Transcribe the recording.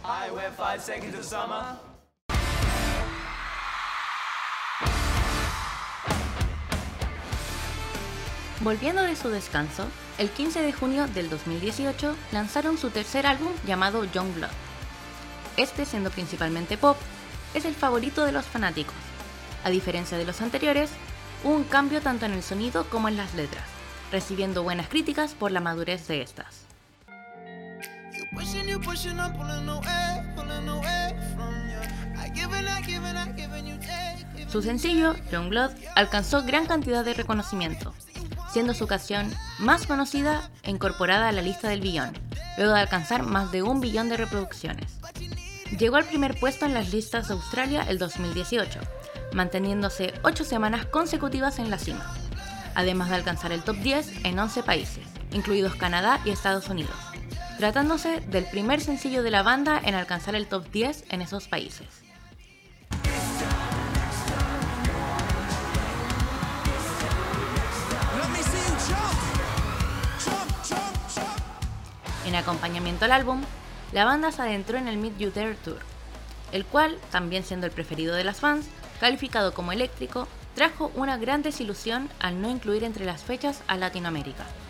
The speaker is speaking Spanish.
I went 5 seconds of summer. Volviendo de su descanso, el 15 de junio del 2018 lanzaron su tercer álbum llamado Youngblood. Este, siendo principalmente pop, es el favorito de los fanáticos. A diferencia de los anteriores, hubo un cambio tanto en el sonido como en las letras, recibiendo buenas críticas por la madurez de estas. Su sencillo, Youngblood, alcanzó gran cantidad de reconocimiento, siendo su canción más conocida e incorporada a la lista del billón, luego de alcanzar más de 1 billón de reproducciones. Llegó al primer puesto en las listas de Australia el 2018, manteniéndose 8 semanas consecutivas en la cima, además de alcanzar el top 10 en 11 países, incluidos Canadá y Estados Unidos, tratándose del primer sencillo de la banda en alcanzar el top 10 en esos países. En acompañamiento al álbum, la banda se adentró en el Meet You There Tour, el cual, también siendo el preferido de las fans, calificado como eléctrico, trajo una gran desilusión al no incluir entre las fechas a Latinoamérica.